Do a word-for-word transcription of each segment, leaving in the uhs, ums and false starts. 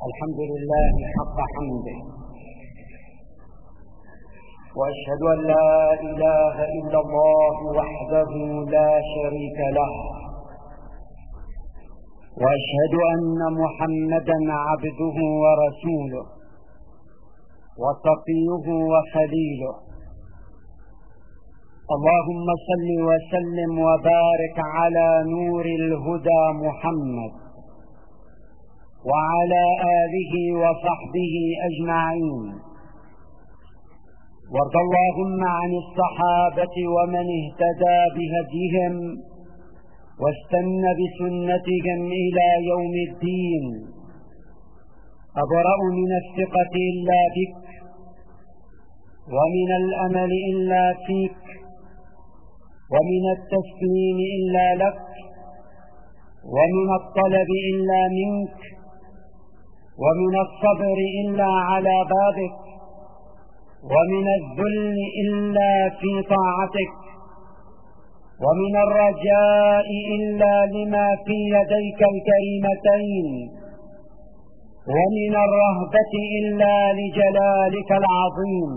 الحمد لله حق حمده، وأشهد أن لا إله إلا الله وحده لا شريك له، وأشهد أن محمدا عبده ورسوله وصفيه وخليله. اللهم صل وسلم وبارك على نور الهدى محمد وعلى آله وصحبه أجمعين، وارض اللهم عن الصحابة ومن اهتدى بهديهم واستنى بسنتهم إلى يوم الدين. أبرأ من الثقة إلا بك، ومن الأمل إلا فيك، ومن التسليم إلا لك، ومن الطلب إلا منك، ومن الصبر إلا على بابك، ومن الذل إلا في طاعتك، ومن الرجاء إلا لما في يديك الكريمتين، ومن الرهبة إلا لجلالك العظيم.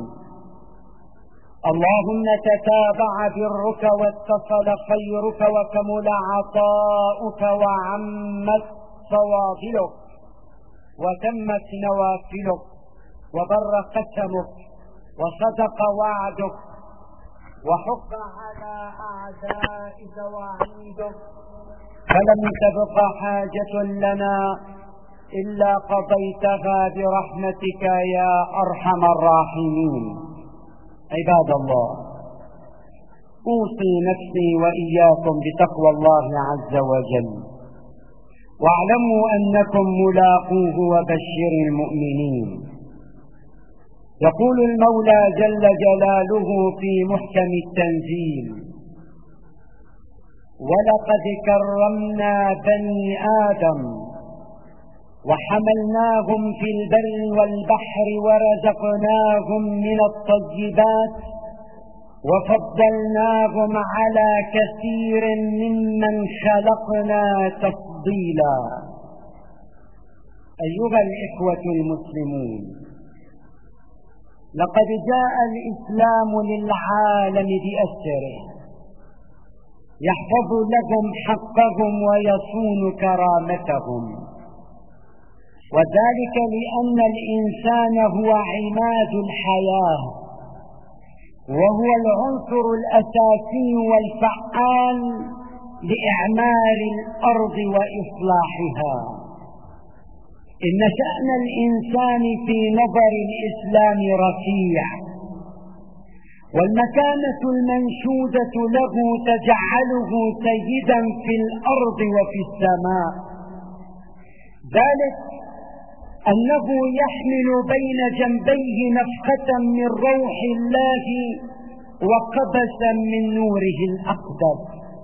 اللهم تتابع برك واتصل خيرك وكمل عطاؤك وعمت فواضلك وتمت نوافلك وبر قسمك وصدق وعدك وحق على أعدائك وعيدك، فلم تبق حاجة لنا إلا قضيتها برحمتك يا أرحم الراحمين. عباد الله، أوصي نفسي وإياكم بتقوى الله عز وجل، واعلموا أنكم ملاقوه وبشر المؤمنين. يقول المولى جل جلاله في محكم التنزيل: ولقد كرمنا بني آدم وحملناهم في البر والبحر ورزقناهم من الطيبات وفضلناهم على كثير ممن خلقنا تفضيلا. أيها الإخوة المسلمون، لقد جاء الإسلام للعالم بأسره، يحفظ لهم حقهم ويصون كرامتهم، وذلك لأن الإنسان هو عماد الحياة، وهو العنصر الأساسي والفعال لإعمار الأرض وإصلاحها. إن شأن الإنسان في نظر الإسلام رفيع، والمكانة المنشودة له تجعله سيدا في الأرض وفي السماء، ذلك أنه يحمل بين جنبيه نفخة من روح الله وقبسا من نوره الأقدس.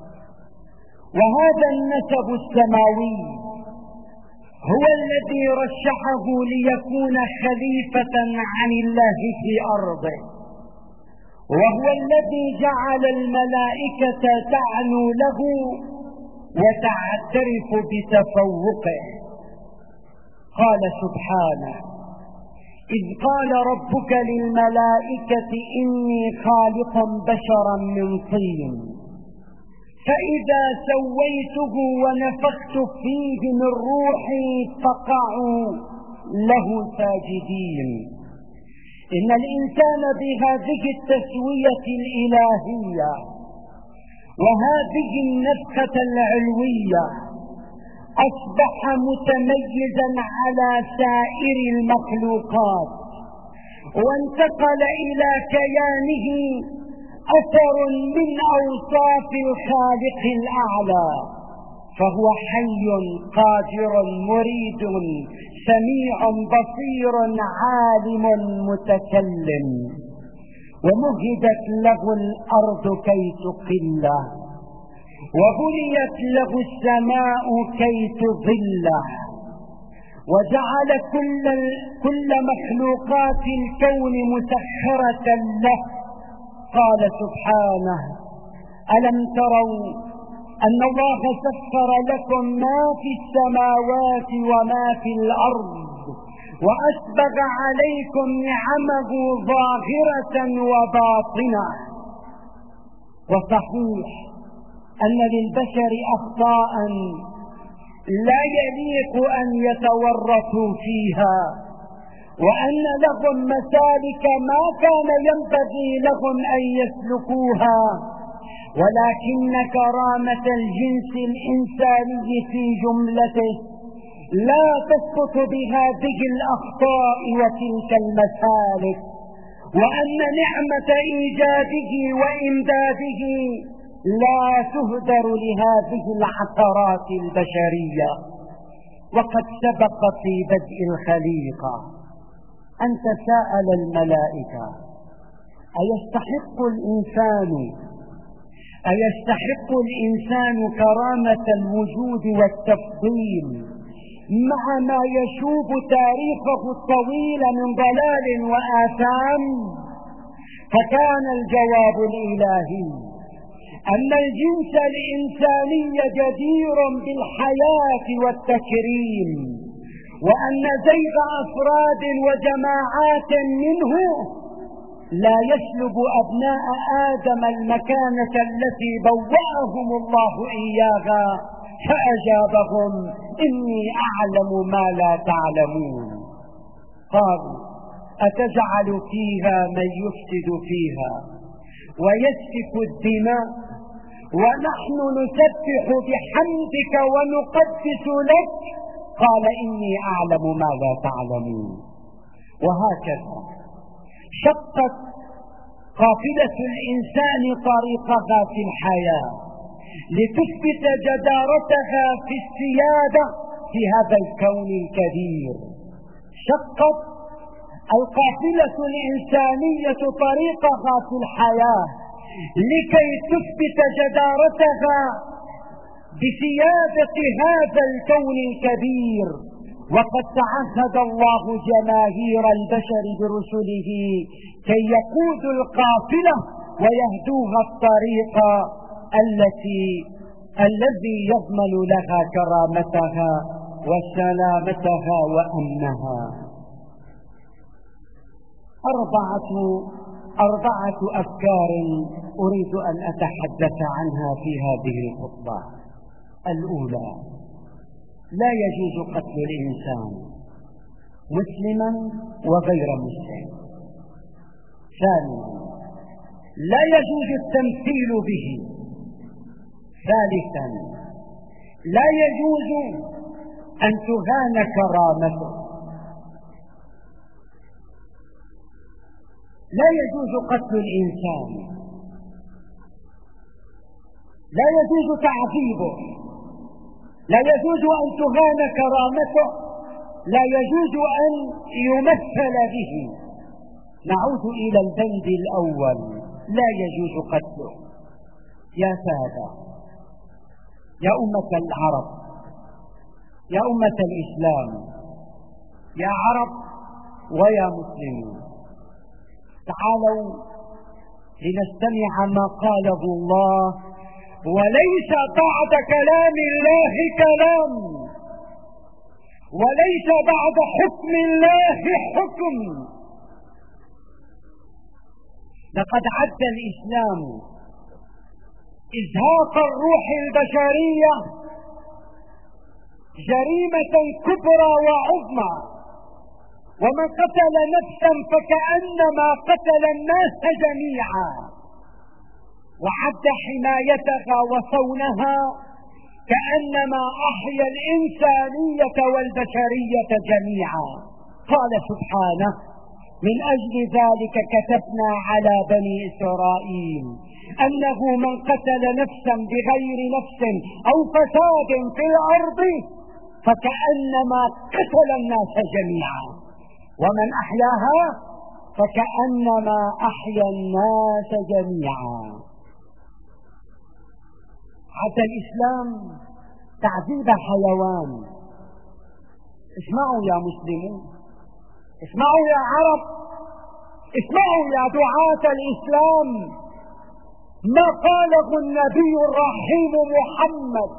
وهذا النسب السماوي هو الذي رشحه ليكون خليفة عن الله في أرضه، وهو الذي جعل الملائكة تعنو له وتعترف بتفوقه. قال سبحانه: إذ قال ربك للملائكة إني خالق بشرا من طين فإذا سويته ونفخت فيه من روحي فقعوا له ساجدين. إن الإنسان بهذه التسوية الإلهية وهذه النفخة العلوية أصبح متميزا على سائر المخلوقات، وانتقل إلى كيانه أثر من أوصاف الخالق الأعلى، فهو حي قادر مريد سميع بصير عالم متكلم. ومهدت له الأرض كي تقله، وبنيت له السماء كي تظله، وجعل كل, كل مخلوقات الكون مسخرة له. قال سبحانه: ألم تروا أن الله سخر لكم ما في السماوات وما في الأرض وأسبغ عليكم نعمه ظاهرة وباطنة. وصحيح أن للبشر أخطاء لا يليق أن يتورطوا فيها، وأن لهم مسالك ما كان ينبغي لهم أن يسلكوها، ولكن كرامة الجنس الإنساني في جملته لا تسقط بهذه الأخطاء وتلك المسالك، وأن نعمة إيجاده وإمداده لا تهدر لهذه العثرات البشرية. وقد سبق في بدء الخليقة أن تساءل الملائكة: أيستحق الإنسان أيستحق الإنسان كرامة الوجود والتفضيل مع ما يشوب تاريخه الطويل من ضلال وآثام؟ فكان الجواب الإلهي أن الجنس الإنساني جدير بالحياة والتكريم، وأن زيغ أفراد وجماعات منه لا يسلب أبناء آدم المكانة التي بوأهم الله إياها. فأجابهم: إني أعلم ما لا تعلمون. قالوا: أتجعل فيها من يفسد فيها ويسفك الدماء ونحن نسبح بحمدك ونقدس لك؟ قال: إني أعلم ما لا تعلمون. وهكذا شقت قافلة الإنسان طريقها في الحياة لتثبت جدارتها في السيادة في هذا الكون الكبير. شقت القافلة الإنسانية طريقها في الحياة لكي تثبت جدارتها بسيادة هذا الكون الكبير. وقد تعهد الله جماهير البشر برسله كي يقودوا القافلة ويهدوها الطريق التي الذي يضمن لها كرامتها وسلامتها وأمنها. أربعة أربعة أفكار أريد أن أتحدث عنها في هذه الخطبة. الأولى: لا يجوز قتل الإنسان مسلما وغير مسلم. ثانيا: لا يجوز التمثيل به. ثالثا: لا يجوز أن تهان كرامته. لا يجوز قتل الإنسان، لا يجوز تعذيبه، لا يجوز أن تهان كرامته، لا يجوز أن يمثل به. نعود إلى البند الأول: لا يجوز قتله. يا سادة، يا أمة العرب، يا أمة الإسلام، يا عرب ويا مسلمين، تعالوا لنستمع ما قاله الله: وليس بعد كلام الله كلام، وليس بعد حكم الله حكم. لقد عد الإسلام إزهاق الروح البشرية جريمة كبرى وعظمى، ومن قتل نفسا فكأنما قتل الناس جميعا، وعد حمايتها وصونها كأنما أحيا الإنسانية والبشرية جميعا. قال سبحانه: من أجل ذلك كتبنا على بني إسرائيل أنه من قتل نفسا بغير نفس أو فساد في الأرض فكأنما قتل الناس جميعا، ومن أحياها فكأنما أحيا الناس جميعا. حتى الإسلام تعذيب حيوان. اسمعوا يا مسلمون، اسمعوا يا عرب، اسمعوا يا دعاة الإسلام. ما قاله النبي الرحيم محمد: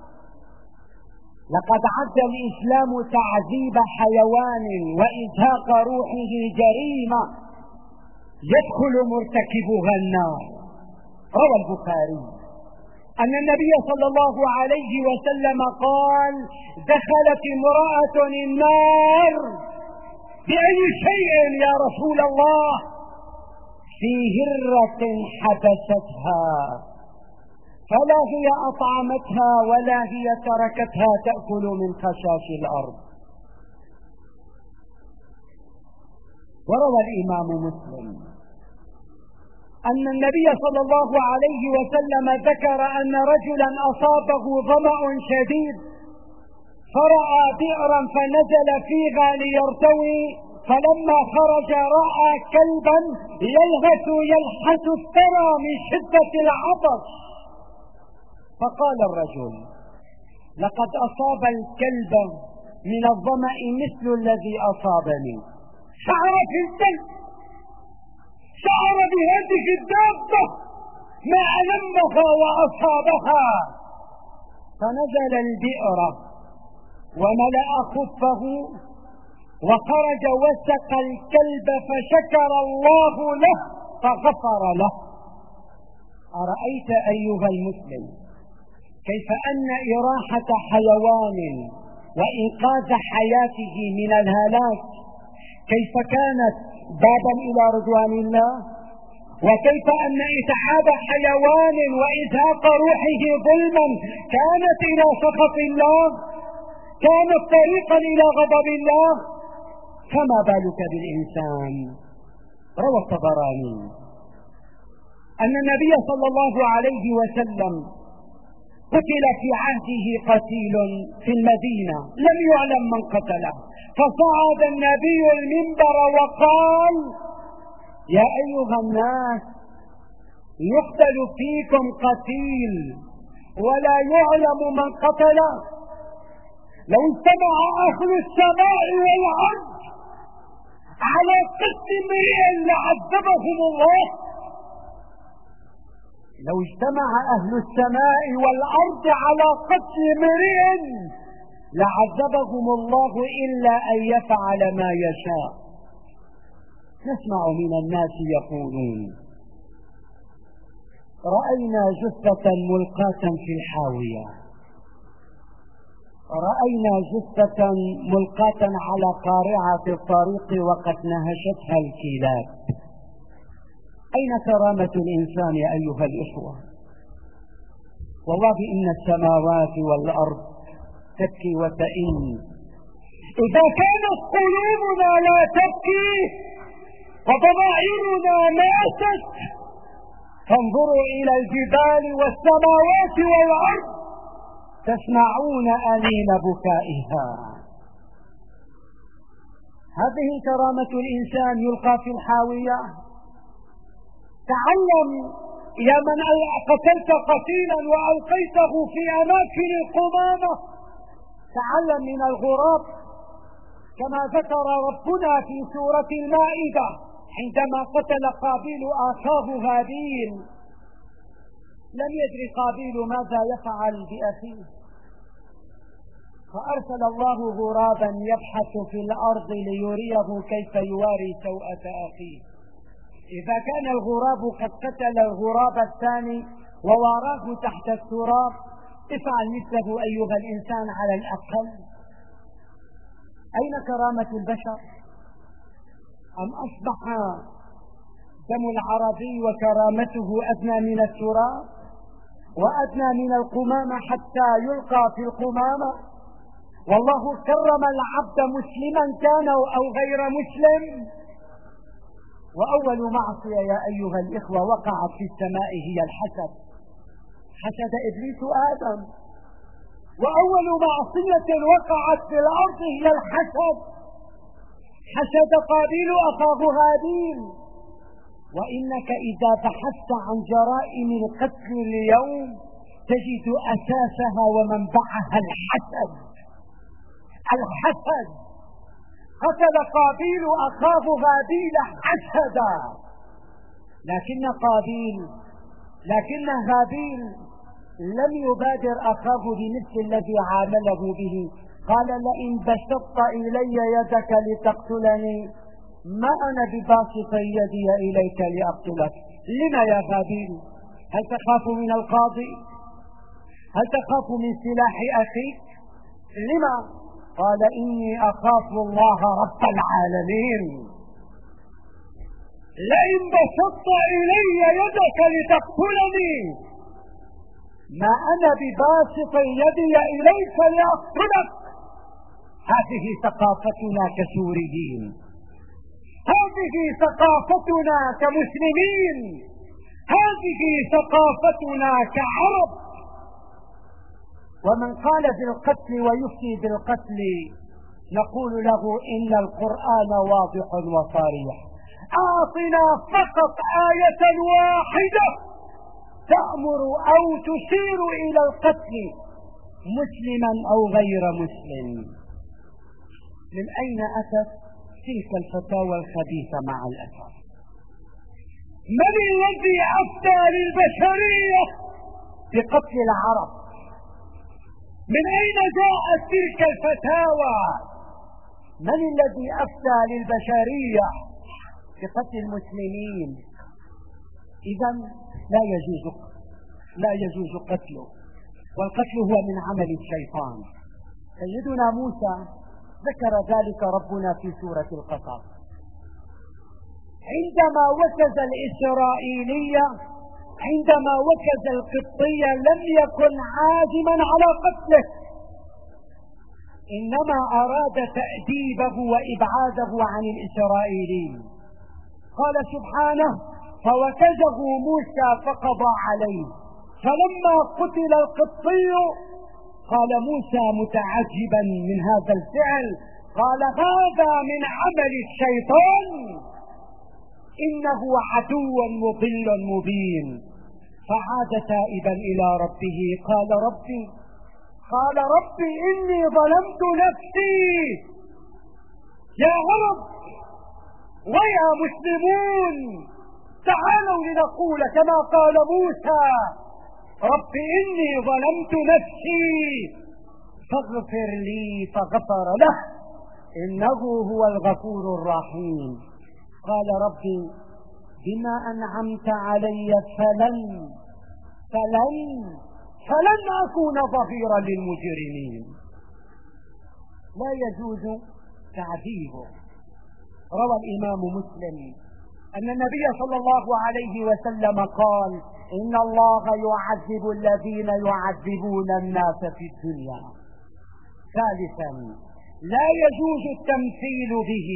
لقد عد الإسلام تعذيب حيوان وإزهاق روحه جريمة يدخل مرتكبها النار. روى البخاري أن النبي صلى الله عليه وسلم قال: دخلت امرأة النار. بأي شيء يا رسول الله؟ في هرة حبستها، فلا هي أطعمتها ولا هي تركتها تأكل من خشاش الأرض. وروى الإمام مسلم أن النبي صلى الله عليه وسلم ذكر أن رجلا أصابه ظمأ شديد فرأى بئرا فنزل فيها ليرتوي، فلما خرج رأى كلبا يلهث يلحس الثرى من شدة العطش، فقال الرجل: لقد أصاب الكلب من الظمأ مثل الذي أصابني. شعر في الكلب، شعر بهذه الدابة ما ألمها وأصابها، فنزل البئر وملأ خفه وخرج وسق الكلب فشكر الله له فغفر له. أرأيت أيها المسلم كيف أن إراحة حيوان وإنقاذ حياته من الهلاك كيف كانت بابا إلى رضوان الله، وكيف أن إتعاب حيوان وإزهاق روحه ظلما كانت إلى سخط الله، كانت طريقا إلى غضب الله. فما بالك بالإنسان؟ روى الطبراني أن النبي صلى الله عليه وسلم قتل في عهده قتيل في المدينة لم يعلم من قتله، فصعد النبي المنبر وقال: يا أيها الناس، يقتل فيكم قتيل ولا يعلم من قتله. لو اجتمع أهل السماء والأرض على قتل امرئ لعذبهم الله. لو اجتمع أهل السماء والأرض على قتل امرئ لعذبهم الله إلا أن يفعل ما يشاء. نسمع من الناس يقولون: رأينا جثة ملقاة في الحاوية، رأينا جثة ملقاة على قارعة الطريق وقد نهشتها الكلاب. أين كرامة الإنسان يا أيها الإخوة؟ والله إن السماوات والأرض تبكي وتئن. إذا كانت قلوبنا لا تبكي وضمائرنا ماتت، فانظروا إلى الجبال والسماوات والأرض تسمعون أنين بكائها. هذه كرامة الإنسان يلقى في الحاوية. تعلم يا من قتلت قتيلا وألقيته في أماكن القمامة، تعلم من الغراب كما ذكر ربنا في سورة المائدة عندما قتل قابيل أخاه هابيل. لم يدر قابيل ماذا يفعل بأخيه، فأرسل الله غرابا يبحث في الأرض ليريه كيف يواري سوءة أخيه. إذا كان الغراب قد قتل الغراب الثاني وواراه تحت التراب، افعل مثله أيها الإنسان على الأقل. أين كرامة البشر؟ أم أصبح دم العربي وكرامته أدنى من التراب وأدنى من القمامة حتى يلقى في القمامة؟ والله كرم العبد مسلما كان أو غير مسلم. وأول معصية يا أيها الإخوة وقعت في السماء هي الحسد. حسد إبليس آدم. وأول معصية وقعت في الأرض هي الحسد. حسد قابيل أخاه هابيل. وإنك إذا بحثت عن جرائم القتل اليوم تجد أساسها ومنبعها الحسد. الحسد. قتل قابيل أخاه هابيل حسدا، لكن قابيل لكن هابيل لم يبادر أخاه بمثل الذي عامله به. قال لئن بسطت إلي يدك لتقتلني ما أنا بباسط يدي إليك لأقتلك. لما يا هابيل؟ هل تخاف من القاضي؟ هل تخاف من سلاح أخيك؟ لما؟ قال إني أخاف الله رب العالمين. لئن بسطت إلي يدك لتقتلني ما أنا بباسط يدي إليك لأقتلك. هذه ثقافتنا كسوريين، هذه ثقافتنا كمسلمين، هذه ثقافتنا كعرب. ومن قال بالقتل ويفتي بالقتل نقول له إن القرآن واضح وصريح. أعطنا فقط آية واحدة تأمر أو تشير إلى القتل مسلما أو غير مسلم. من أين أتت تلك الفتاوى الخبيثة مع الأسف؟ من الذي أفتى للبشرية بقتل العرب؟ من أين جاءت تلك الفتاوى؟ من الذي أفتى للبشرية بقتل المسلمين؟ إذا لا يجوز لا يجوز قتله، والقتل هو من عمل الشيطان. سيدنا موسى ذكر ذلك ربنا في سورة القصص عندما وكز الإسرائيلية، عندما وكز القبطية لم يكن عازما على قتله، إنما أراد تأديبه وإبعاده عن الإسرائيليين. قال سبحانه فوكزه موسى فقضى عليه، فلما قتل القبطي قال موسى متعجبا من هذا الفعل، قال هذا من عمل الشيطان إنه عدو مضل مبين. فعاد تائبا إلى ربه قال ربي قال ربي إني ظلمت نفسي. يا رب ويا مسلمون تعالوا لنقول كما قال موسى رب إني ظلمت نفسي فاغفر لي فغفر له إنه هو الغفور الرحيم. قال ربي بما أنعمت علي فلن فلن فلن أكون ظهيرا للمجرمين. لا يجوز تعذيبه. روى الإمام مسلم أن النبي صلى الله عليه وسلم قال إن الله يعذب الذين يعذبون الناس في الدنيا. ثالثا لا يجوز التمثيل به.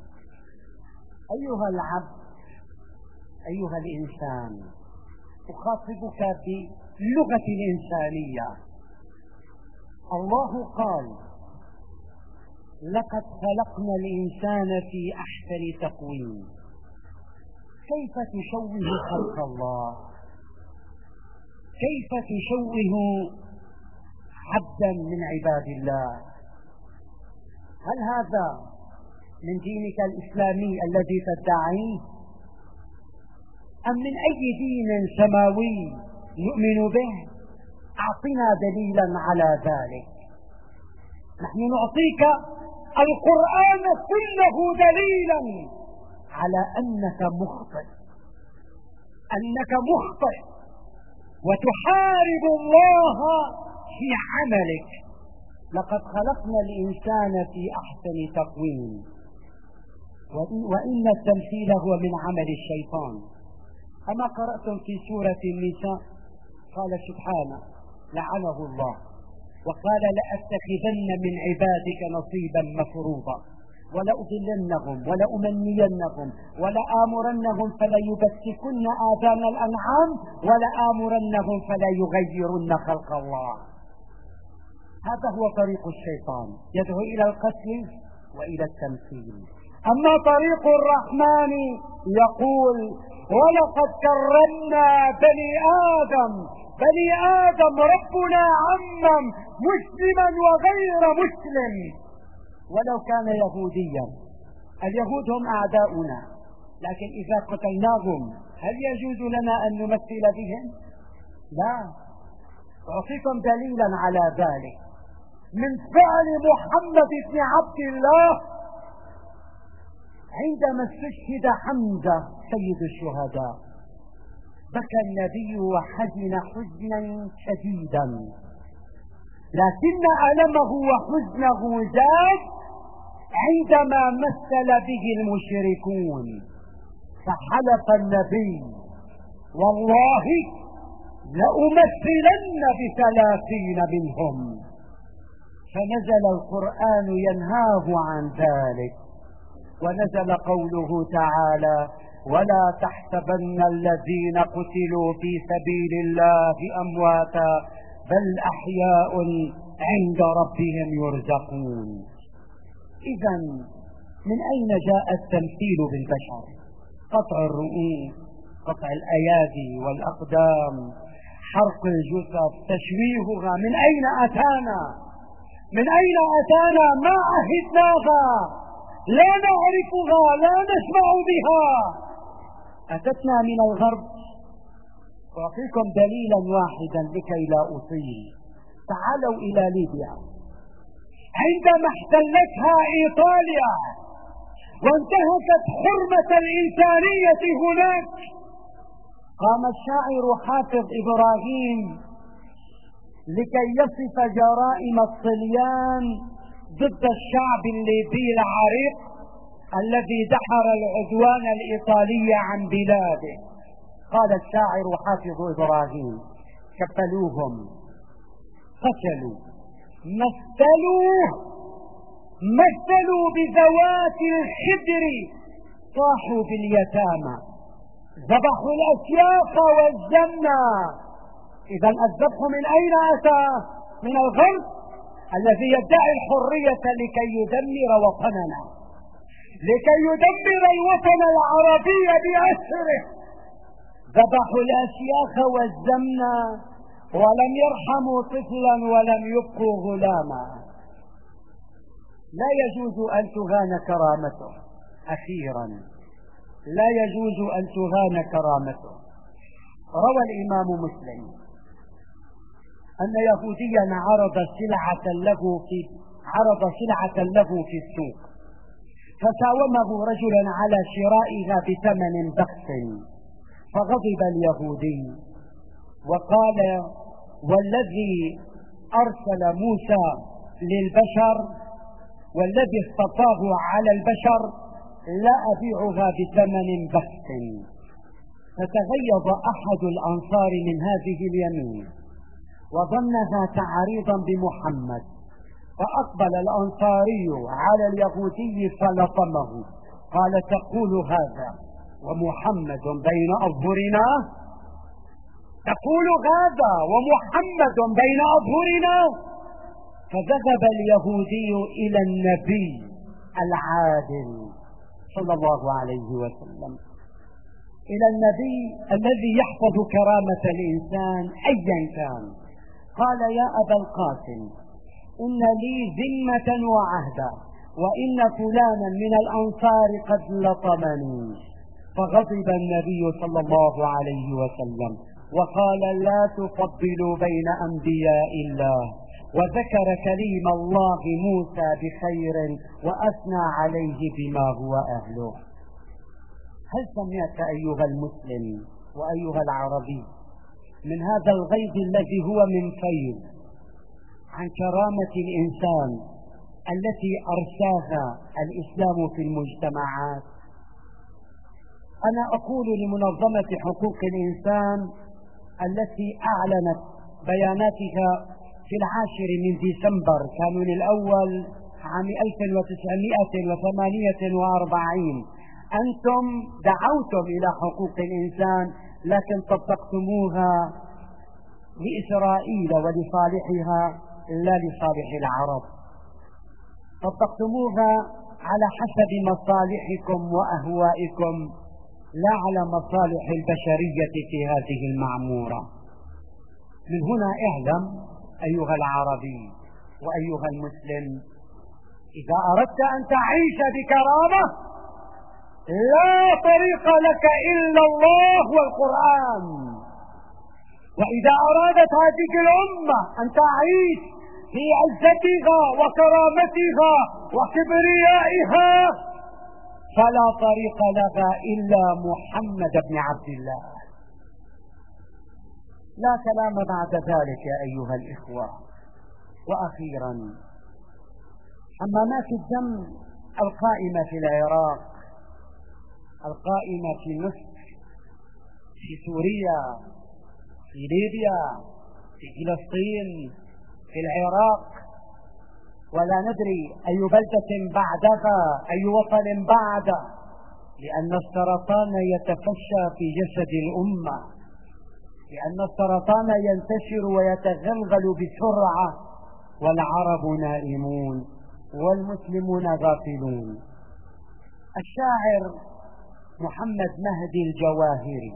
أيها العبد أيها الإنسان أخاطبك بلغة الإنسانية. الله قال لقد خلقنا الإنسان في أحسن تقويم. كيف تشوه خلق الله؟ كيف تشوه عبدا من عباد الله؟ هل هذا من دينك الإسلامي الذي تدعيه أم من أي دين سماوي نؤمن به؟ أعطنا دليلا على ذلك. نحن نعطيك القرآن كله دليلا على أنك مخطئ، أنك مخطئ وتحارب الله في عملك. لقد خلقنا الإنسان في أحسن تقويم، وإن التمثيل هو من عمل الشيطان. أما قرأتم في سورة النساء قال سبحانه لعنه الله وقال لأتخذن من عبادك نصيبا مفروضا ولأضلنهم ولأمنينهم ولآمرنهم فليبتكن آذان الأنعام ولآمرنهم فليغيرن خلق الله. هذا هو طريق الشيطان، يدعو إلى القتل وإلى التمثيل. أما طريق الرحمن يقول ولقد كرمنا بني آدم. بني آدم ربنا عمم مسلما وغير مسلم ولو كان يهوديا. اليهود هم أعداؤنا، لكن إذا قتلناهم هل يجوز لنا أن نمثل بهم؟ لا، أعطيكم دليلا على ذلك من فعل محمد بن عبد الله عندما استشهد حمزة سيد الشهداء. بكى النبي وحزن حزنا شديدا، لكن ألمه وحزنه زاد عندما مثل به المشركون، فحلف النبي: والله لأمثلن بثلاثين منهم. فنزل القرآن ينهاه عن ذلك، ونزل قوله تعالى: ولا تحسبن الذين قتلوا في سبيل الله أمواتا بل أحياء عند ربهم يرزقون. إذا من أين جاء التمثيل بالبشر؟ قطع الرؤوس، قطع الأيادي والأقدام، حرق الجثث، تشويهها، من أين أتانا؟ من أين أتانا؟ ما عهدناها، لا نعرفها، لا نسمع بها، أتتنا من الغرب. أعطيكم دليلا واحدا لكي لا أطيل. تعالوا إلى ليبيا عندما احتلتها إيطاليا وانتهكت حرمة الإنسانية هناك، قام الشاعر حافظ إبراهيم لكي يصف جرائم الصليان ضد الشعب الليبي العريق الذي دحر العدوان الإيطالي عن بلاده. قال الشاعر حافظ إبراهيم: كفلوهم، قتلوا، مثلوا مثلوا بذوات الخدر، طاحوا باليتامى، ذبحوا الأشياخ والجنة. إذا الذبح من أين أتى؟ من الغرب الذي يدعي الحرية لكي يدمر وطننا، لكي يدمر الوطن العربي بأسره. ذبحوا الأشياخ والزمنا ولم يرحموا طفلا ولم يبقوا غلاما. لا يجوز أن تهان كرامته. أخيرا، لا يجوز أن تهان كرامته. روى الإمام مسلم أن يهوديا عرض سلعة له في عرض سلعة له في السوق، فساومه رجلا على شرائها بثمن بخس، فغضب اليهودي وقال: والذي أرسل موسى للبشر والذي اصطفاه على البشر لا أبيعها بثمن بخس. فتغيظ أحد الأنصار من هذه اليمين وظنها تعريضا بمحمد، فأقبل الأنصاري على اليهودي فلطمه، قال: تقول هذا ومحمد بين أظهرنا؟ تقول هذا ومحمد بين أظهرنا؟ فذهب اليهودي إلى النبي العادل صلى الله عليه وسلم، إلى النبي الذي يحفظ كرامة الإنسان أيا كان. قال: يا أبا القاسم، إن لي ذمة وعهدا، وإن فلانا من الأنصار قد لطمني. فغضب النبي صلى الله عليه وسلم وقال: لا تفضلوا بين أنبياء الله، وذكر كريم الله موسى بخير وأثنى عليه بما هو أهله. هل سمعت أيها المسلم وأيها العربي من هذا الغيظ الذي هو من فيض عن كرامة الإنسان التي أرساها الإسلام في المجتمعات؟ أنا أقول لمنظمة حقوق الإنسان التي أعلنت بياناتها في العاشر من ديسمبر كانون الأول عام ألف وتسعمائة وثمانية وأربعين: أنتم دعوتم إلى حقوق الإنسان لكن طبقتموها لإسرائيل ولصالحها لا لصالح العرب، طبقتموها على حسب مصالحكم وأهوائكم لا على مصالح البشرية في هذه المعمورة. من هنا اعلم أيها العربي وأيها المسلم: إذا أردت أن تعيش بكرامة لا طريق لك إلا الله والقرآن، وإذا أرادت هذه الأمة أن تعيش في عزتها وكرامتها وكبريائها فلا طريق لها إلا محمد بن عبد الله. لا كلام بعد ذلك يا أيها الإخوة. وأخيرا، حمامات الدم القائمة في العراق، القائمة في مصر، في سوريا، في ليبيا، في فلسطين، في العراق، ولا ندري أي بلدة بعدها، أي وطن بعده، لأن السرطان يتفشى في جسد الأمة، لأن السرطان ينتشر ويتغلغل بسرعة، والعرب نائمون والمسلمون غافلون. الشاعر محمد مهدي الجواهري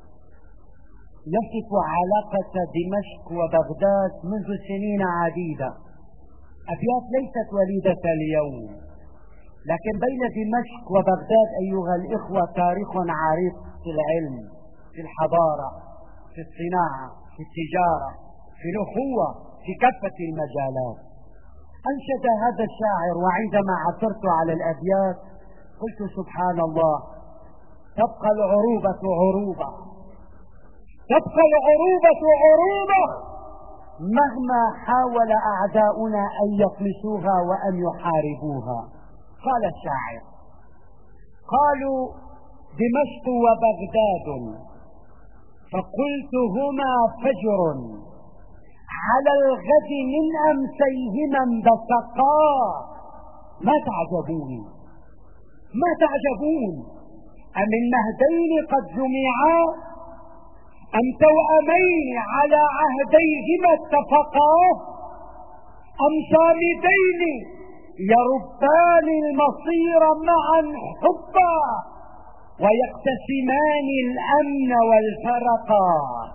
يصف علاقة دمشق وبغداد منذ سنين عديدة. أبيات ليست وليدة اليوم، لكن بين دمشق وبغداد أيها الإخوة تاريخ عريق في العلم، في الحضارة، في الصناعة، في التجارة، في الأخوة، في كافة المجالات. أنشد هذا الشاعر، وعندما عثرت على الأبيات قلت سبحان الله، تبقى العروبة عروبة، تبقى العروبة عروبة مهما حاول أعداؤنا أن يطمسوها وأن يحاربوها. قال الشاعر: قالوا دمشق وبغداد، فقلت هما فجر على الغد من أمسيهما انبثقا. ما تعجبون ما تعجبون أم النهدين قد جمعا، أم توأمين على عهديهما اتفقا، أم صامدين يربان المصير معا حبا، ويقتسمان الأمن والفرقا،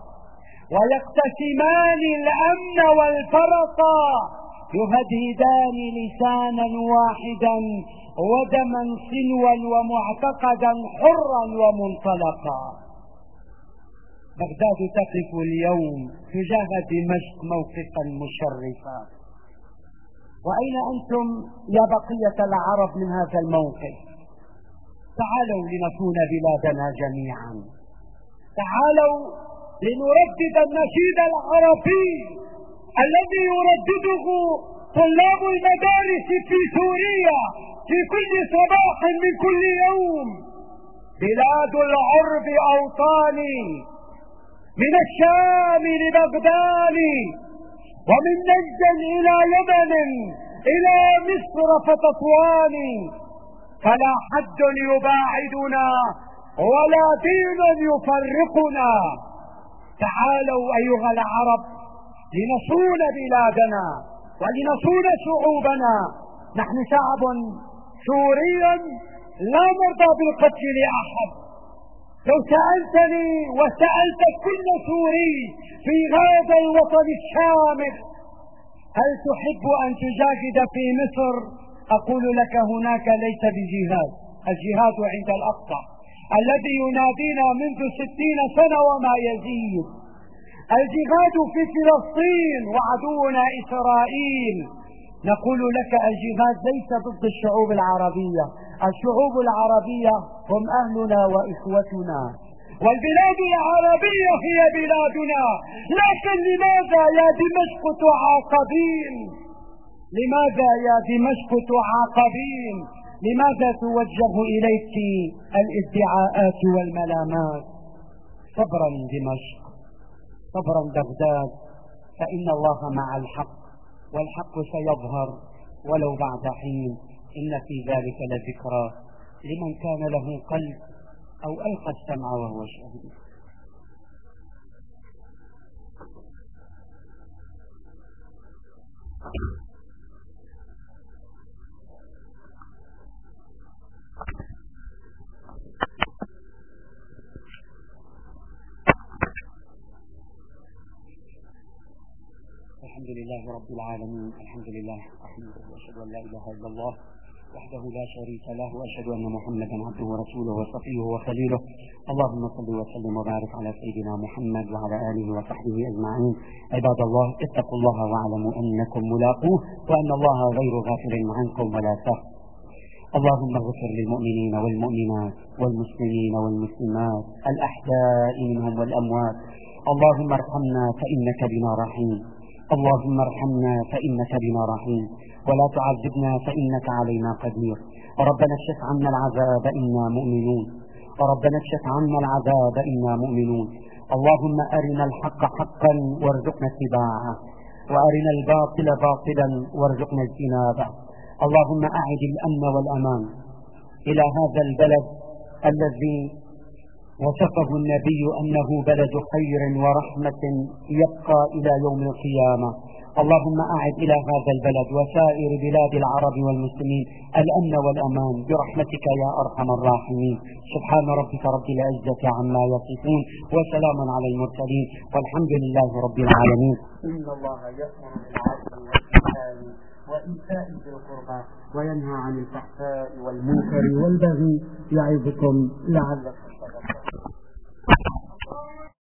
ويقتسمان الأمن والفرقا، يهدهدان لسانا واحدا ودما سنوا ومعتقدا حرا ومنطلقا. بغداد تقف اليوم تجاه دمشق موقفا مشرفا. وأين أنتم يا بقية العرب من هذا الموقف؟ تعالوا لنصون بلادنا جميعا، تعالوا لنردد النشيد العربي الذي يردده طلاب المدارس في سوريا في كل صباح من كل يوم: بلاد العرب أوطاني، من الشام لبغداد، ومن نجد إلى يمن إلى مصر فتطوان، فلا حد يباعدنا ولا دين يفرقنا. تعالوا أيها العرب لنصون بلادنا ولنصون شعوبنا. نحن شعب سوري لا نرضى بالقتل لأحد. لو سألتني وسألت كل سوري في هذا الوطن الشامخ: هل تحب أن تجاهد في مصر؟ أقول لك هناك ليس بجهاد، الجهاد عند الأقصى الذي ينادينا منذ ستين سنة وما يزيد. الجهاد في فلسطين وعدونا إسرائيل. نقول لك الجهاد ليس ضد الشعوب العربية، الشعوب العربية هم أهلنا وإخوتنا، والبلاد العربية هي بلادنا. لكن لماذا يا دمشق تعاقبين؟ لماذا يا دمشق تعاقبين؟ لماذا توجه إليك الادعاءات والملامات؟ صبرا دمشق، صبرا بغداد، فإن الله مع الحق، والحق سيظهر ولو بعد حين. إن في ذلك لذكرى لمن كان له قلب أو ألقى السمع وهو شهيد. الحمد لله رب العالمين، الحمد لله أحمده وأشهد أن لا إله إلا الله وحده لا شريك له، وأشهد أن محمدا عبده ورسوله وصفيه وخليله. اللهم صل وسلم وبارك على سيدنا محمد وعلى آله وصحبه أجمعين. عباد الله، اتقوا الله واعلموا أنكم ملاقوه، وأن الله غير غافل عنكم ولا سهل. اللهم اغفر للمؤمنين والمؤمنات والمسلمين والمسلمات الأحياء منهم والأموات. اللهم ارحمنا فإنك بنا رحيم. اللهم ارحمنا فإنك بنا رحيم، ولا تعذبنا فإنك علينا قدير. ربنا اكشف عنا العذاب إنا مؤمنون. ربنا اكشف عنا العذاب إنا مؤمنون. اللهم أرنا الحق حقا وارزقنا اتباعه، وأرنا الباطل باطلا وارزقنا اجتنابه. اللهم أعد الأمن والأمان إلى هذا البلد الذي وصفه النبي أنه بلد خير ورحمة يبقى إلى يوم القيامة. اللهم أعد إلى هذا البلد وسائر بلاد العرب والمسلمين الأمن والأمان برحمتك يا أرحم الراحمين. سبحان ربك رب العزة عما يصفون، وسلام على المرسلين، والحمد لله رب العالمين. إن الله يأمر بالعدل والإحسان وإيتاء ذي القربى وينهى عن الفحشاء والمنكر والبغي يعظكم لعلكم